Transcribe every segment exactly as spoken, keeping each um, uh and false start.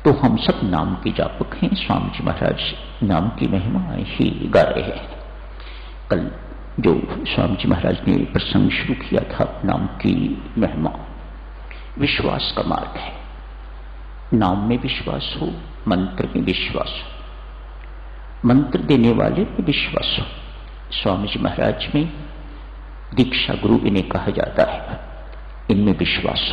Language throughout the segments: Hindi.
तो हम सब नाम के जापक हैं। स्वामी जी महाराज नाम की महिमा ही गा रहे हैं। कल जो स्वामी जी महाराज ने प्रसंग शुरू किया था, नाम की महिमा, विश्वास का मार्ग है। नाम में विश्वास हो, मंत्र में विश्वास हो, मंत्र देने वाले में विश्वास हो। स्वामी जी महाराज में दीक्षा गुरु इन्हें कहा जाता है, इनमें विश्वास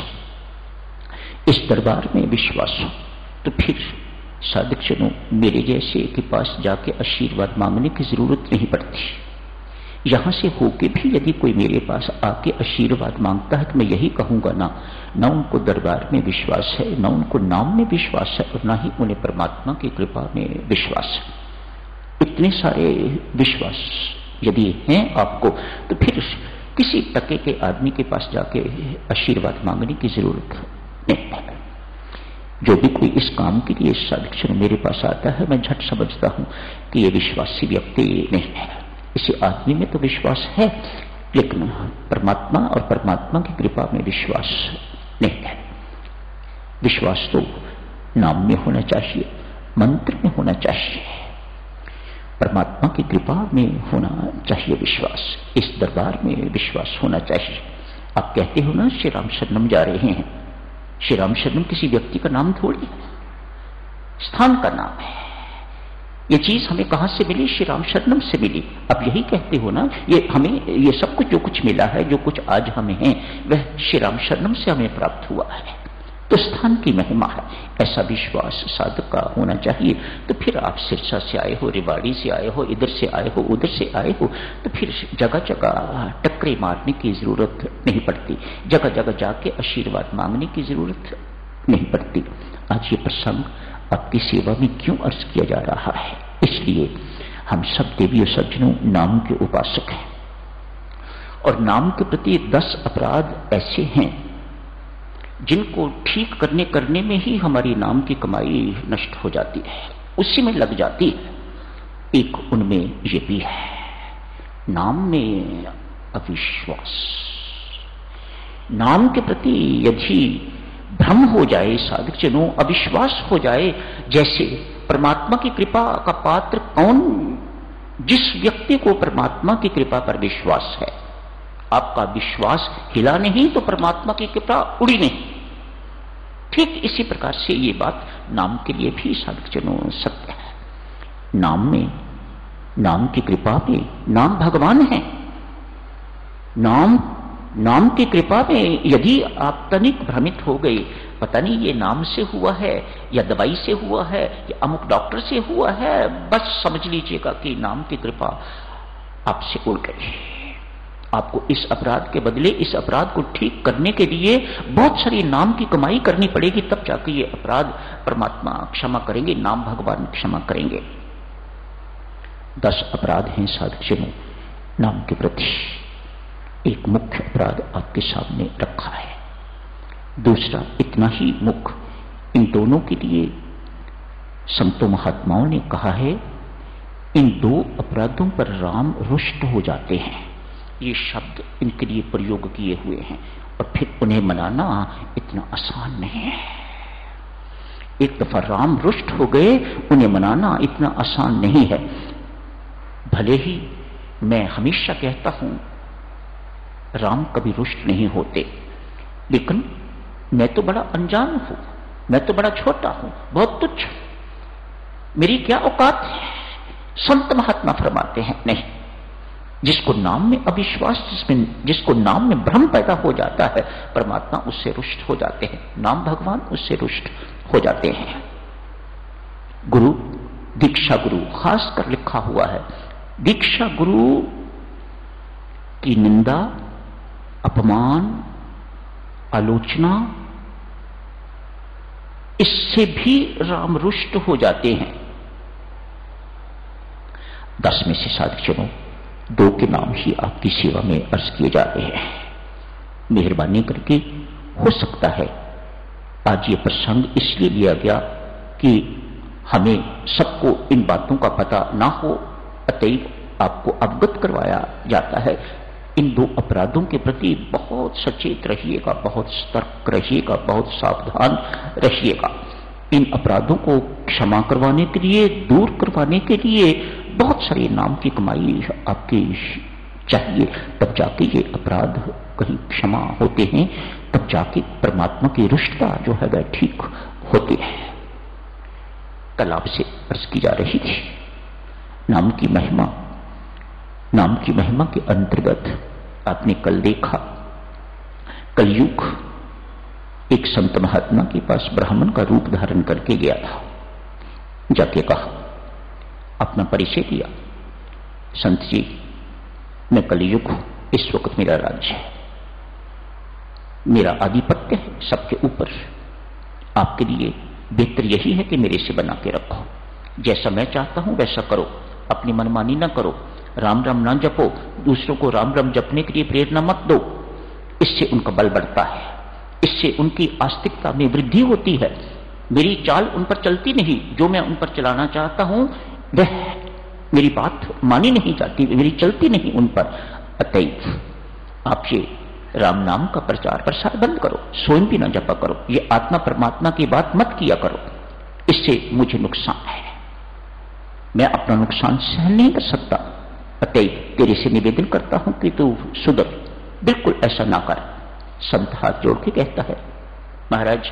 हो, इस दरबार में विश्वास हो, तो फिर साधक जनों मेरे जैसे के पास जाके आशीर्वाद मांगने की जरूरत नहीं पड़ती। यहां से होके भी यदि कोई मेरे पास आके आशीर्वाद मांगता है तो मैं यही कहूंगा, ना ना उनको दरबार में विश्वास है, ना उनको नाम में विश्वास है, और ना ही उन्हें परमात्मा की कृपा में विश्वास है। इतने सारे विश्वास यदि हैं आपको, तो फिर किसी टके के आदमी के पास जाके आशीर्वाद मांगने की जरूरत नहीं है। जो भी कोई इस काम के लिए साधक मेरे पास आता है, मैं झट समझता हूं कि ये विश्वासी व्यक्ति नहीं है। इसी आदमी में तो विश्वास है, लेकिन परमात्मा और परमात्मा की कृपा में विश्वास नहीं है। विश्वास तो नाम में होना चाहिए, मंत्र में होना चाहिए, परमात्मा की कृपा में होना चाहिए विश्वास। इस दरबार में विश्वास होना चाहिए। आप कहते हो ना श्री राम शरणम जा रहे हैं, श्री राम शरणम किसी व्यक्ति का नाम थोड़ी है, स्थान का नाम है। ये चीज हमें कहां से मिली? श्री राम शरणम से मिली। अब यही कहते हो ना, ये हमें ये सब कुछ जो कुछ मिला है, जो कुछ आज हमें है, वह श्री राम शरणम से हमें प्राप्त हुआ है। तो स्थान की महिमा है, ऐसा विश्वास साधक का होना चाहिए। तो फिर आप सिरसा से आए हो, रेवाड़ी से आए हो, इधर से आए हो, उधर से आए हो, तो फिर जगह जगह टक्करे मारने की जरूरत नहीं पड़ती, जगह जगह जाके आशीर्वाद मांगने की जरूरत नहीं पड़ती। आज ये प्रसंग आपकी सेवा में क्यों अर्ज किया जा रहा है? इसलिए हम सब देवी और सज्जनों नाम के उपासक हैं, और नाम के प्रति दस अपराध ऐसे हैं जिनको ठीक करने करने में ही हमारी नाम की कमाई नष्ट हो जाती है, उसी में लग जाती है। एक उनमें ये भी है, नाम में अविश्वास। नाम के प्रति यदि भ्रम हो जाए साधक जनों, अविश्वास हो जाए, जैसे परमात्मा की कृपा का पात्र कौन? जिस व्यक्ति को परमात्मा की कृपा पर विश्वास है। आपका विश्वास हिला नहीं तो परमात्मा की कृपा उड़ी नहीं। ठीक इसी प्रकार से ये बात नाम के लिए भी साधक जनों सत्य है। नाम में, नाम की कृपा में, नाम भगवान है। नाम नाम की कृपा में यदि आप तनिक भ्रमित हो गए, पता नहीं ये नाम से हुआ है या दवाई से हुआ है या अमुक डॉक्टर से हुआ है, बस समझ लीजिएगा कि नाम की कृपा आपसे उड़ गई। आपको इस अपराध के बदले इस अपराध को ठीक करने के लिए बहुत सारी नाम की कमाई करनी पड़ेगी, तब जाकर ये अपराध परमात्मा क्षमा करेंगे, नाम भगवान क्षमा करेंगे। दस अपराध हैं साधक जनों नाम के प्रति। एक मुख्य अपराध आपके सामने रखा है, दूसरा इतना ही मुख्य। इन दोनों के लिए संतों महात्माओं ने कहा है, इन दो अपराधों पर राम रुष्ट हो जाते हैं। ये शब्द इनके लिए प्रयोग किए हुए हैं, और फिर उन्हें मनाना इतना आसान नहीं है। एक दफा राम रुष्ट हो गए, उन्हें मनाना इतना आसान नहीं है। भले ही मैं हमेशा कहता हूं राम कभी रुष्ट नहीं होते, लेकिन मैं तो बड़ा अनजान हूं, मैं तो बड़ा छोटा हूं, बहुत तुच्छ, मेरी क्या औकात है? संत महात्मा फरमाते हैं नहीं, जिसको नाम में अविश्वास, जिसमें जिसको नाम में भ्रम पैदा हो जाता है, परमात्मा उससे रुष्ट हो जाते हैं, नाम भगवान उससे रुष्ट हो जाते हैं। गुरु, दीक्षा गुरु खास कर लिखा हुआ है, दीक्षा गुरु की निंदा, अपमान, आलोचना, इससे भी राम रुष्ट हो जाते हैं। दस में से साधक जनों दो के नाम ही आपकी सेवा में अर्ज किए जा रहे हैं। मेहरबानी करके, हो सकता है आज ये प्रसंग इसलिए लिया गया कि हमें सबको इन बातों का पता ना हो, अतएव आपको अवगत करवाया जाता है। इन दो अपराधों के प्रति बहुत सचेत रहिएगा, बहुत सतर्क रहिएगा, बहुत सावधान रहिएगा। इन अपराधों को क्षमा करवाने के लिए, दूर करवाने के लिए बहुत सारे नाम की कमाई आपकी चाहिए। तब जाके ये अपराध कहीं क्षमा होते हैं, तब जाके परमात्मा की रुष्टता जो है वह ठीक होती है। कल आपसे अर्ज की जा रही थी नाम की महिमा। नाम की महिमा के अंतर्गत आपने कल देखा, कलयुग एक संत महात्मा के पास ब्राह्मण का रूप धारण करके गया था। जाके कहा, अपना परिचय दिया, संत जी मैं कलयुग हूं, इस वक्त मेरा राज्य है, मेरा आधिपत्य है सबके ऊपर। आपके लिए बेहतर यही है कि मेरे से बना के रखो, जैसा मैं चाहता हूं वैसा करो, अपनी मनमानी ना करो, राम राम ना जपो, दूसरों को राम राम जपने के लिए प्रेरणा मत दो, इससे उनका बल बढ़ता है, इससे उनकी आस्तिकता में वृद्धि होती है। मेरी चाल उन पर चलती नहीं, जो मैं उन पर चलाना चाहता हूं वह मेरी बात मानी नहीं जाती, मेरी चलती नहीं उन पर। अतएव आप ये राम नाम का प्रचार प्रसार बंद करो, स्वयं भी न जपा करो, ये आत्मा परमात्मा की बात मत किया करो, इससे मुझे नुकसान है, मैं अपना नुकसान सहन नहीं कर सकता। अतएव तेरे से निवेदन करता हूं कि तू सुधर, बिल्कुल ऐसा ना कर। संत हाथ जोड़ के कहता है, महाराज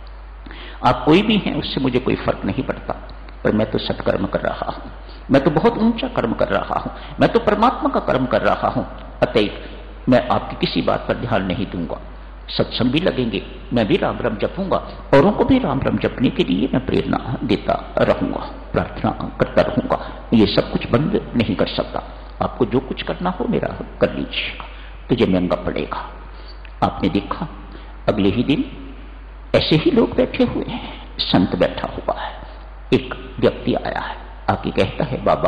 आप कोई भी हैं उससे मुझे कोई फर्क नहीं पड़ता, पर मैं तो सत्कर्म कर रहा हूं, मैं तो बहुत ऊंचा कर्म कर रहा हूं, मैं तो परमात्मा का कर्म कर रहा हूं। अतएव मैं आपकी किसी बात पर ध्यान नहीं दूंगा, सत्संग भी लगेंगे, मैं भी राम राम जपूंगा, औरों को भी राम राम जपने के लिए मैं प्रेरणा देता रहूंगा, प्रार्थना करता रहूंगा, ये सब कुछ बंद नहीं कर सकता। आपको जो कुछ करना हो मेरा कर लीजिएगा, तुझे महंगा पड़ेगा। आपने देखा अगले ही दिन ऐसे ही लोग बैठे हुए हैं, संत बैठा हुआ है, एक व्यक्ति आया है, आके कहता है, बाबा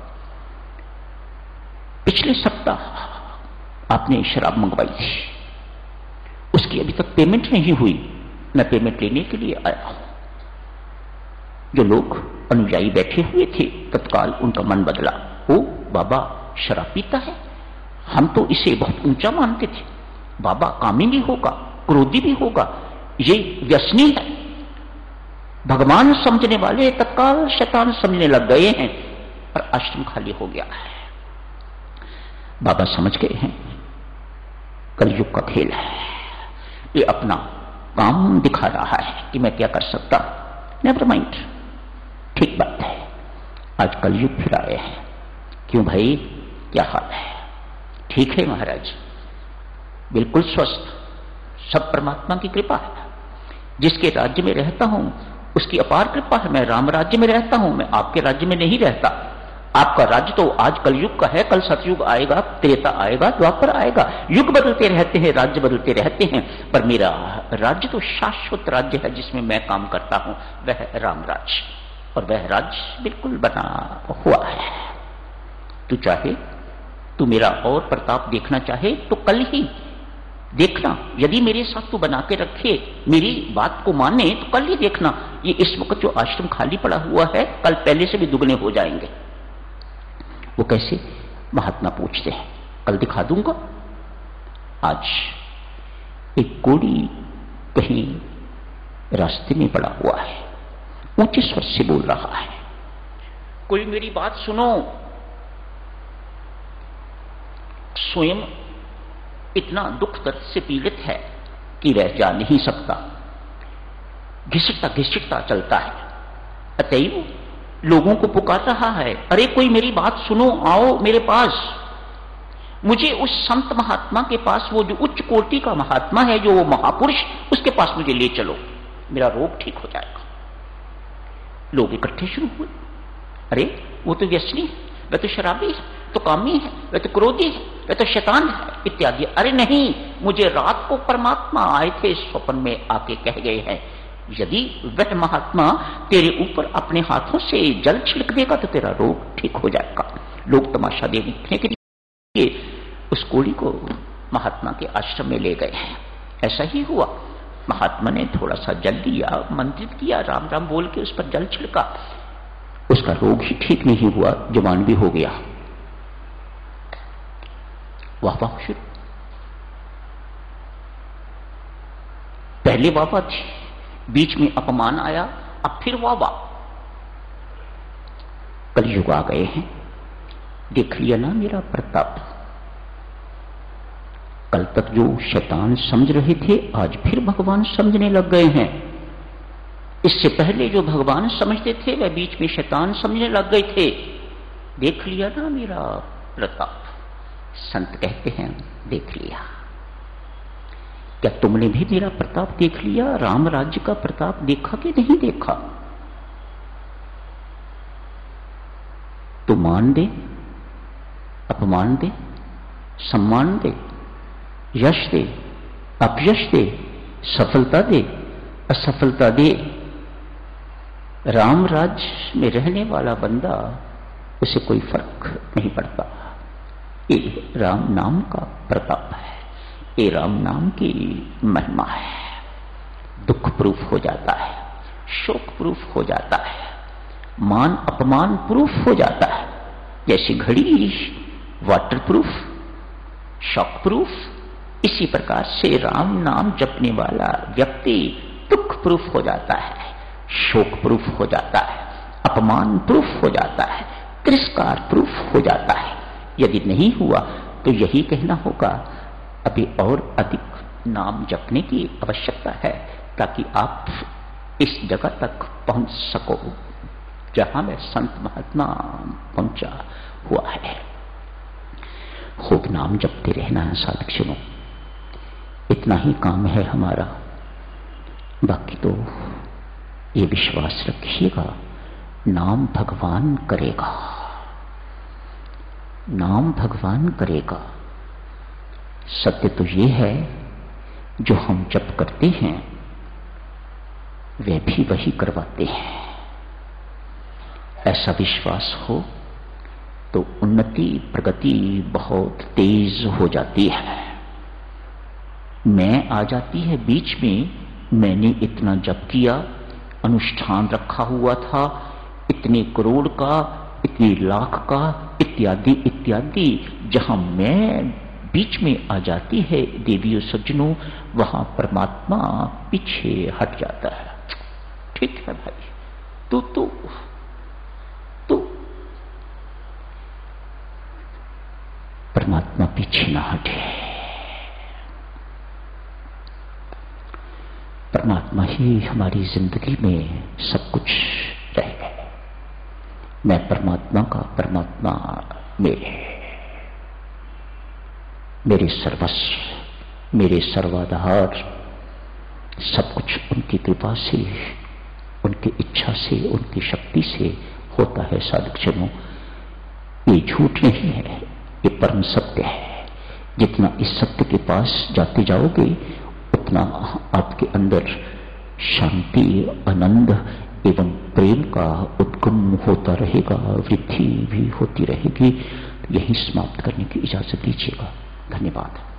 पिछले सप्ताह आपने शराब मंगवाई थी, उसकी अभी तक पेमेंट नहीं हुई, मैं पेमेंट लेने के लिए आया हूं। जो लोग अनुयायी बैठे हुए थे तत्काल उनका मन बदला, ओ बाबा शराब पीता है, हम तो इसे बहुत ऊंचा मानते थे, बाबा कामी भी होगा, क्रोधी भी होगा, ये व्यसनी है। भगवान समझने वाले तत्काल शैतान समझने लग गए हैं और आश्रम खाली हो गया है। बाबा समझ गए हैं कलयुग का खेल है, ये अपना काम दिखा रहा है कि मैं क्या कर सकता हूं। नेवर माइंड, ठीक बात है, आज कलयुग फिर आए हैं। क्यों भाई, क्या हाल है? ठीक है महाराज, बिल्कुल स्वस्थ, सब परमात्मा की कृपा है। जिसके राज्य में रहता हूं उसकी अपार कृपा है। मैं राम राज्य में रहता हूं, मैं आपके राज्य में नहीं रहता। आपका राज्य तो आज कलयुग का है, कल सतयुग आएगा, त्रेता आएगा, द्वापर आएगा, युग बदलते रहते हैं, राज्य बदलते रहते हैं, पर मेरा राज्य तो शाश्वत राज्य है जिसमें मैं काम करता हूं, वह राम राज्य, और वह राज्य बिल्कुल बना हुआ है। तू चाहे, तू मेरा और प्रताप देखना चाहे तो कल ही देखना, यदि मेरे साथ तू बना के रखे, मेरी बात को माने तो कल ही देखना, ये इस वक्त जो आश्रम खाली पड़ा हुआ है कल पहले से भी दुगने हो जाएंगे। वो कैसे? महात्मा पूछते हैं, कल दिखा दूंगा। आज एक कोड़ी कहीं रास्ते में पड़ा हुआ है, ऊंचे स्वर से बोल रहा है, कोई मेरी बात सुनो। स्वयं इतना दुख दर्द से पीड़ित है कि वह जा नहीं सकता, घिसटता घिसटता चलता है। अतएव लोगों को पुकार रहा है, अरे कोई मेरी बात सुनो, आओ मेरे पास, मुझे उस संत महात्मा के पास, वो जो उच्च कोटि का महात्मा है, जो वो महापुरुष, उसके पास मुझे ले चलो, मेरा रोग ठीक हो जाएगा। लोग इकट्ठे शुरू हुए, अरे वो तो व्यसनी है, वह तो शराबी है, तो कामी है, वह तो क्रोधी है, वह तो शैतान है इत्यादि। अरे नहीं, मुझे रात को परमात्मा आए थे, स्वप्न में आके कह गए हैं, यदि वह महात्मा तेरे ऊपर अपने हाथों से जल छिड़क देगा तो तेरा रोग ठीक हो जाएगा। लोग तमाशा देखने के लिए उस कोड़ी को महात्मा के आश्रम में ले गए हैं। ऐसा ही हुआ, महात्मा ने थोड़ा सा जल लिया, मंत्रित किया, राम राम बोल के उस पर जल छिड़का, उसका रोग ही ठीक नहीं हुआ, जवान भी हो गया। वाह वाह शुरू, पहले वाह थी, बीच में अपमान आया, अब फिर वाह, कलयुग आ गए हैं, देख लिया ना मेरा प्रताप। कल तक जो शैतान समझ रहे थे आज फिर भगवान समझने लग गए हैं। इससे पहले जो भगवान समझते थे वह बीच में शैतान समझने लग गए थे। देख लिया ना मेरा प्रताप। संत कहते हैं देख लिया। क्या तुमने भी मेरा प्रताप देख लिया? राम राज्य का प्रताप देखा कि नहीं देखा? तो मान दे, अपमान दे, सम्मान दे, यश दे, अपयश दे, सफलता दे, असफलता दे, राम राज्य में रहने वाला बंदा उसे कोई फर्क नहीं पड़ता। ये राम नाम का प्रताप है, ये राम नाम की महिमा है। दुख प्रूफ हो जाता है, शोक प्रूफ हो जाता है, मान अपमान प्रूफ हो जाता है। जैसी घड़ी वाटर प्रूफ, शॉक प्रूफ, इसी प्रकार से राम नाम जपने वाला व्यक्ति दुख प्रूफ हो जाता है, शोक प्रूफ हो जाता है, अपमान प्रूफ हो जाता है, तिरस्कार प्रूफ हो जाता है। यदि नहीं हुआ तो यही कहना होगा अभी और अधिक नाम जपने की आवश्यकता है ताकि आप इस जगह तक पहुंच सको जहां में संत महात्मा पहुंचा हुआ है। खूब नाम जपते रहना है साधक सुनो, इतना ही काम है हमारा। बाकी तो ये विश्वास रखिएगा नाम भगवान करेगा, नाम भगवान करेगा। सत्य तो ये है जो हम जप करते हैं वे भी वही करवाते हैं। ऐसा विश्वास हो तो उन्नति प्रगति बहुत तेज हो जाती है। मैं आ जाती है बीच में, मैंने इतना जप किया, अनुष्ठान रखा हुआ था, इतने करोड़ का, इतने लाख का, इत्यादि इत्यादि। जहां मैं बीच में आ जाती है देवियों सज्जनों, वहां परमात्मा पीछे हट जाता है। ठीक है भाई, तू तू तू परमात्मा पीछे ना हटे। परमात्मा ही हमारी जिंदगी में सब कुछ रहेगा। मैं परमात्मा का, परमात्मा मेरे मेरे सर्वस्व, मेरे सर्वाधार, सब कुछ उनकी कृपा से, उनकी इच्छा से, उनकी शक्ति से होता है। साधक जनों, ये झूठ नहीं है, ये परम सत्य है। जितना इस सत्य के पास जाते जाओगे उतना आपके अंदर शांति, आनंद एवं प्रेम का उद्गम होता रहेगा, वृद्धि भी होती रहेगी। यही समाप्त करने की इजाजत दीजिएगा। धन्यवाद।